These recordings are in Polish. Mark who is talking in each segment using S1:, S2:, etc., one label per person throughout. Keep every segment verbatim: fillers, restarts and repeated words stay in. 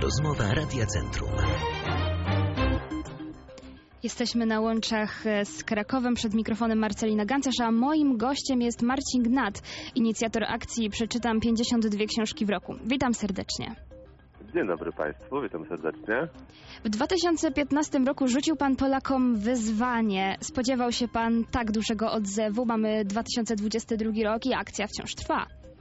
S1: Rozmowa Radia Centrum.
S2: Jesteśmy na łączach z Krakowem, przed mikrofonem Marcelina Gancerz, a moim gościem jest Marcin Gnat, inicjator akcji Przeczytam pięćdziesiąt dwie książki w roku. Witam serdecznie.
S3: Dzień dobry Państwu, witam serdecznie.
S2: W dwa tysiące piętnastym roku rzucił Pan Polakom wyzwanie. Spodziewał się Pan tak dużego odzewu? Mamy dwa tysiące dwudziesty drugi rok i akcja wciąż trwa.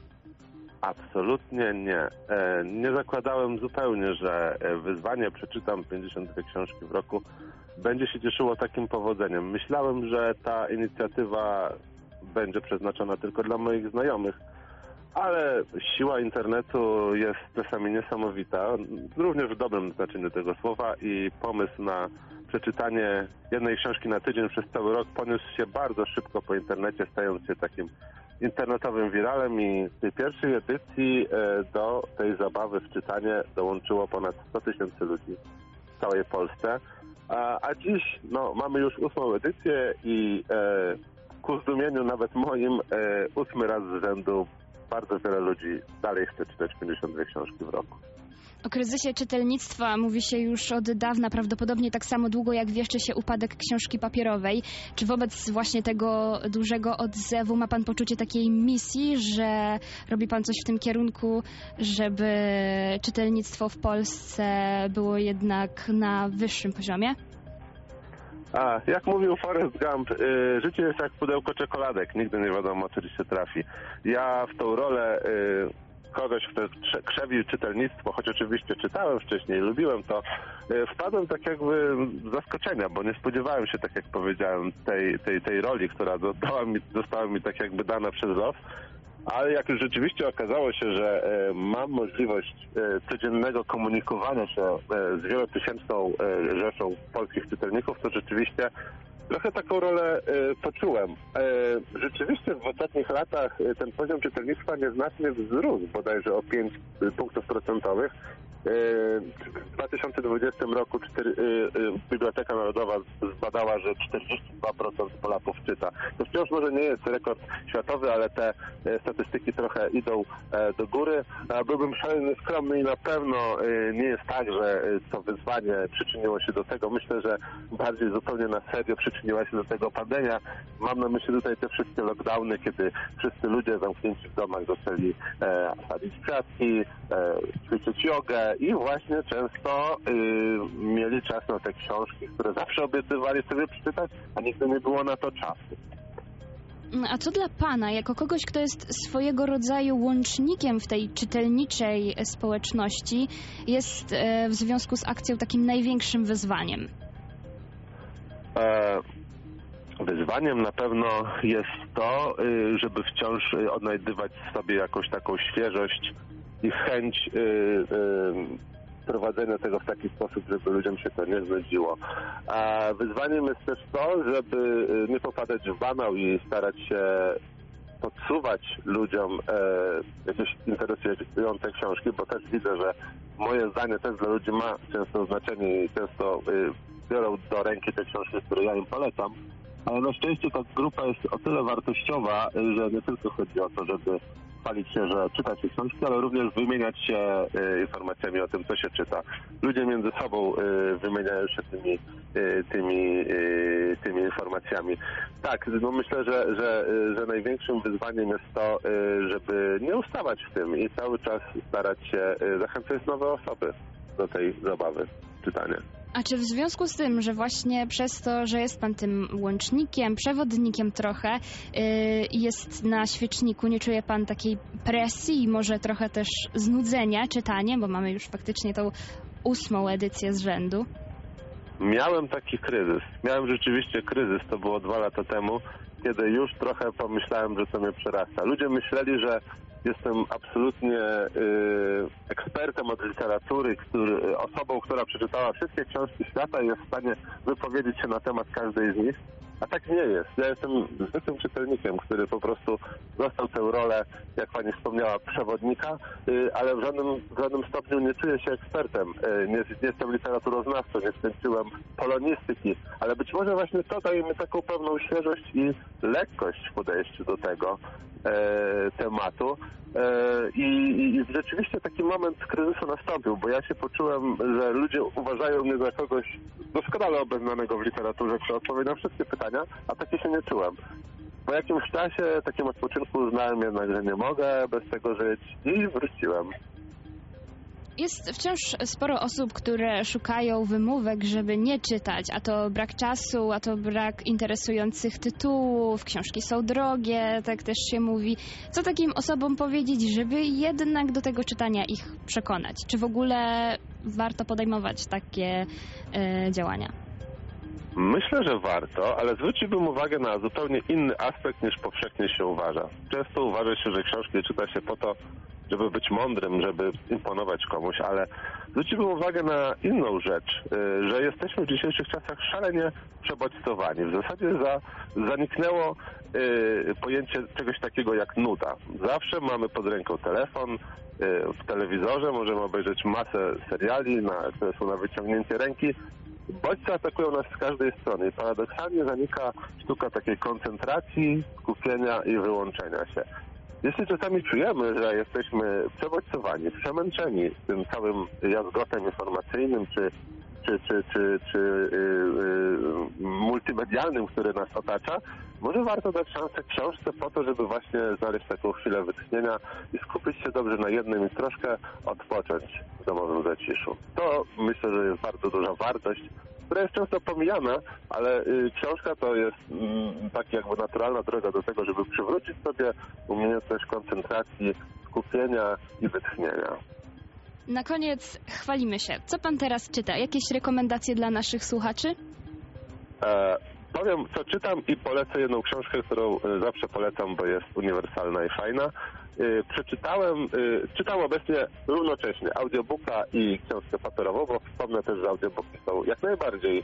S3: Absolutnie nie. Nie zakładałem zupełnie, że wyzwanie Przeczytam pięćdziesiąt dwie książki w roku będzie się cieszyło takim powodzeniem. Myślałem, że ta inicjatywa będzie przeznaczona tylko dla moich znajomych, ale siła internetu jest czasami niesamowita, również w dobrym znaczeniu tego słowa, i pomysł na przeczytanie jednej książki na tydzień przez cały rok poniósł się bardzo szybko po internecie, stając się takim internetowym wiralem, i w tej pierwszej edycji do tej zabawy w czytanie dołączyło ponad sto tysięcy ludzi w całej Polsce. A, a dziś no, mamy już ósmą edycję i e, ku zdumieniu nawet moim e, ósmy raz z rzędu bardzo wiele ludzi dalej chce czytać pięćdziesiąt dwie książki w roku.
S2: O kryzysie czytelnictwa mówi się już od dawna, prawdopodobnie tak samo długo jak wieszczy się upadek książki papierowej. Czy wobec właśnie tego dużego odzewu ma Pan poczucie takiej misji, że robi Pan coś w tym kierunku, żeby czytelnictwo w Polsce było jednak na wyższym poziomie?
S3: A, jak mówił Forrest Gump, y, życie jest jak pudełko czekoladek, nigdy nie wiadomo, co się trafi. Ja w tą rolę y, kogoś, kto krzewi czytelnictwo, choć oczywiście czytałem wcześniej, lubiłem to, wpadłem tak jakby z zaskoczenia, bo nie spodziewałem się, tak jak powiedziałem, tej, tej, tej roli, która została mi, została mi tak jakby dana przez los. Ale jak już rzeczywiście okazało się, że e, mam możliwość e, codziennego komunikowania się e, z wielotysięczną e, rzeszą polskich czytelników, to rzeczywiście trochę taką rolę e, poczułem. E, rzeczywiście w ostatnich latach e, ten poziom czytelnictwa nieznacznie wzrósł, bodajże o pięć punktów procentowych. W dwa tysiące dwudziestym roku cztery, y, y, Biblioteka Narodowa zbadała, że czterdzieści dwa procent Polaków czyta. To wciąż może nie jest rekord światowy, ale te e, statystyki trochę idą e, do góry. A byłbym szalenie skromny i na pewno e, nie jest tak, że e, to wyzwanie przyczyniło się do tego. Myślę, że bardziej zupełnie na serio przyczyniła się do tego pandemia. Mam na myśli tutaj te wszystkie lockdowny, kiedy wszyscy ludzie zamknięci w domach zaczęli e, sadzić kwiatki, e, ćwiczyć jogę, i właśnie często y, mieli czas na te książki, które zawsze obiecywali sobie przeczytać, a nigdy nie było na to czasu.
S2: A co dla Pana, jako kogoś, kto jest swojego rodzaju łącznikiem w tej czytelniczej społeczności, jest e, w związku z akcją takim największym wyzwaniem?
S3: E, wyzwaniem na pewno jest to, y, żeby wciąż odnajdywać w sobie jakąś taką świeżość i chęć y, y, prowadzenia tego w taki sposób, żeby ludziom się to nie znudziło. A wyzwaniem jest też to, żeby nie popadać w banał i starać się podsuwać ludziom e, jakieś interesujące książki, bo też widzę, że moje zdanie też dla ludzi ma często znaczenie i często y, biorą do ręki te książki, które ja im polecam. Ale na szczęście ta grupa jest o tyle wartościowa, że nie tylko chodzi o to, żeby chwalić się, że czyta się książki, ale również wymieniać się y, informacjami o tym, co się czyta. Ludzie między sobą y, wymieniają się tymi, y, tymi, y, tymi informacjami. Tak, no myślę, że, że, że największym wyzwaniem jest to, y, żeby nie ustawać w tym i cały czas starać się y, zachęcać nowe osoby do tej zabawy czytania.
S2: A czy w związku z tym, że właśnie przez to, że jest Pan tym łącznikiem, przewodnikiem trochę, yy, jest na świeczniku, nie czuje Pan takiej presji i może trochę też znudzenia czytaniem, bo mamy już faktycznie tą ósmą edycję z rzędu?
S3: Miałem taki kryzys. Miałem rzeczywiście kryzys, to było dwa lata temu, kiedy już trochę pomyślałem, że to mnie przerasta. Ludzie myśleli, że jestem absolutnie y, ekspertem od literatury, który, osobą, która przeczytała wszystkie książki świata i jest w stanie wypowiedzieć się na temat każdej z nich. A tak nie jest. Ja jestem zwykłym czytelnikiem, który po prostu dostał tę rolę, jak pani wspomniała, przewodnika, y, ale w żadnym, w żadnym stopniu nie czuję się ekspertem. Y, nie, nie jestem literaturoznawcą, nie skończyłem polonistyki, ale być może właśnie to daje mi taką pewną świeżość i lekkość w podejściu do tego. e, tematu. I, I rzeczywiście taki moment kryzysu nastąpił, bo ja się poczułem, że ludzie uważają mnie za kogoś doskonale obeznanego w literaturze, kto odpowie na wszystkie pytania, a takie się nie czułem. Po jakimś czasie, takim odpoczynku uznałem jednak, że nie mogę bez tego żyć i wróciłem.
S2: Jest wciąż sporo osób, które szukają wymówek, żeby nie czytać, a to brak czasu, a to brak interesujących tytułów, książki są drogie, tak też się mówi. Co takim osobom powiedzieć, żeby jednak do tego czytania ich przekonać? Czy w ogóle warto podejmować takie e, działania?
S3: Myślę, że warto, ale zwróciłbym uwagę na zupełnie inny aspekt niż powszechnie się uważa. Często uważa się, że książki czyta się po to, żeby być mądrym, żeby imponować komuś, ale zwróciłbym uwagę na inną rzecz, że jesteśmy w dzisiejszych czasach szalenie przebodźcowani. W zasadzie za, zaniknęło y, pojęcie czegoś takiego jak nuda. Zawsze mamy pod ręką telefon, y, w telewizorze możemy obejrzeć masę seriali, na, które są na wyciągnięcie ręki. Bodźce atakują nas z każdej strony i paradoksalnie zanika sztuka takiej koncentracji, skupienia i wyłączenia się. Jeśli czasami czujemy, że jesteśmy przebodźcowani, przemęczeni tym całym jazgotem informacyjnym czy, czy, czy, czy, czy yy, yy, multimedialnym, który nas otacza, może warto dać szansę książce po to, żeby właśnie znaleźć taką chwilę wytchnienia i skupić się dobrze na jednym i troszkę odpocząć w domowym zaciszu. To myślę, że jest bardzo duża wartość, która jest często pomijana, ale y, książka to jest y, tak jakby naturalna droga do tego, żeby przywrócić sobie umiejętność koncentracji, skupienia i wytchnienia.
S2: Na koniec chwalimy się. Co pan teraz czyta? Jakieś rekomendacje dla naszych słuchaczy?
S3: E, powiem, co czytam i polecę jedną książkę, którą y, zawsze polecam, bo jest uniwersalna i fajna. Y, przeczytałem, y, czytam obecnie równocześnie audiobooka i książkę papierową, bo wspomnę też, że audiobooki są jak najbardziej y,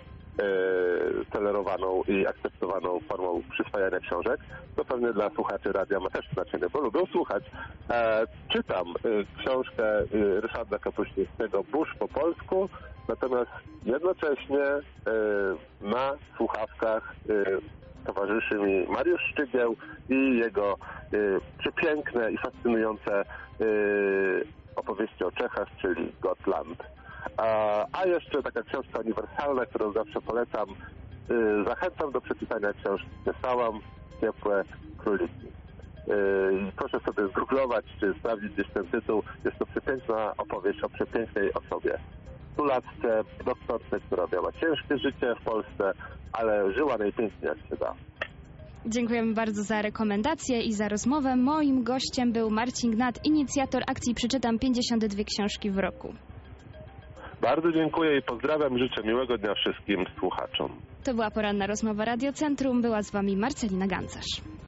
S3: tolerowaną i akceptowaną formą przyswajania książek. To pewnie dla słuchaczy radia ma też znaczenie, bo lubią słuchać. E, czytam y, książkę y, Ryszarda Kapuścińskiego Burz po polsku, natomiast jednocześnie y, na słuchawkach y, towarzyszy mi Mariusz Szczygieł i jego y, przepiękne i fascynujące y, opowieści o Czechach, czyli Gotland. A, a jeszcze taka książka uniwersalna, którą zawsze polecam. Y, zachęcam do przeczytania książki Piesałam, Ciepłe króliki. Y, proszę sobie zgooglować, czy sprawdzić gdzieś ten tytuł. Jest to przepiękna opowieść o przepięknej osobie. Stulatce, doktorce, która miała ciężkie życie w Polsce, ale żyła najpiękniej jak się da.
S2: Dziękujemy bardzo za rekomendacje i za rozmowę. Moim gościem był Marcin Gnat, inicjator akcji Przeczytam pięćdziesiąt dwie książki w roku.
S3: Bardzo dziękuję i pozdrawiam i życzę miłego dnia wszystkim słuchaczom.
S2: To była poranna rozmowa Radiocentrum. Była z wami Marcelina Gancarz.